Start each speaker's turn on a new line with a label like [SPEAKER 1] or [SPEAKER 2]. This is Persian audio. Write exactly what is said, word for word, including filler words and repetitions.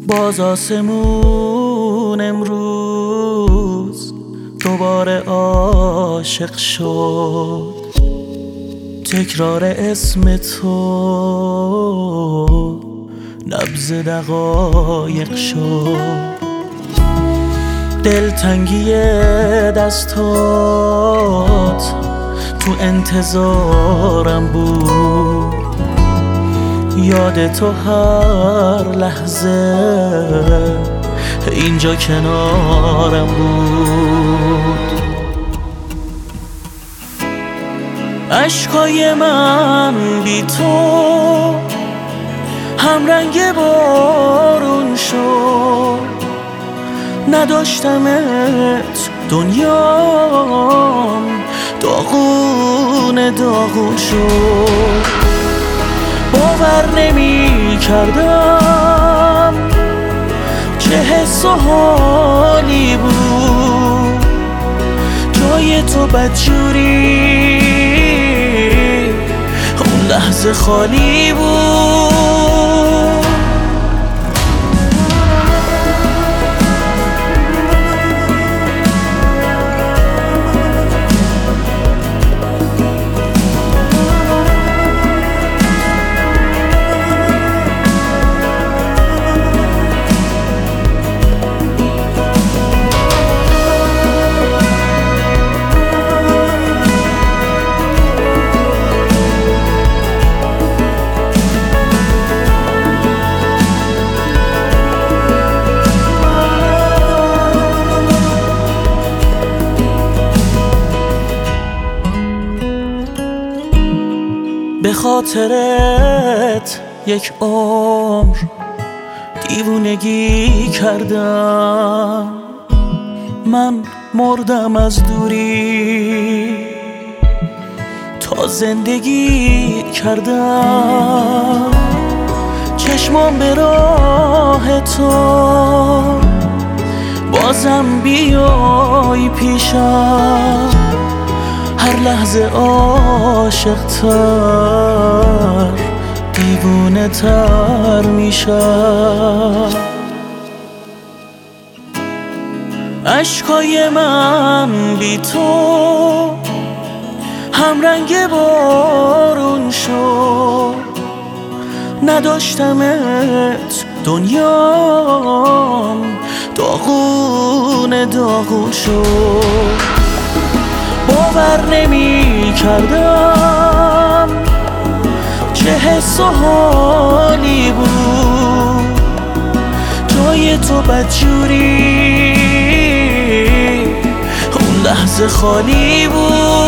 [SPEAKER 1] باز آسمون امروز دوباره عاشق شد، تکرار اسم تو نبض دقایق شد. دلتنگی دستات تو انتظارم بود، یاد تو هر لحظه اینجا کنارم بود. عشقای من بی تو هم رنگ بارون شد، نداشتمت دنیام داغون داغون شد. باور نمی کردم چه حس و حالی بود جای تو بدجوری اون لحظه خالی بود. به خاطرت یک عمر دیوونگی کردم، من مردم از دوری تا زندگی کردم. چشمام به راه تو بازم بیای پیشم، هر لحظه عاشق تر دیوونه تر میشم. عشقای من بی تو هم رنگ بارون شد، نداشتمت دنیام داغون داغون شد. باور نمی کردم چه حس و حالی بود جای تو بدجوری اون لحظه خالی بود.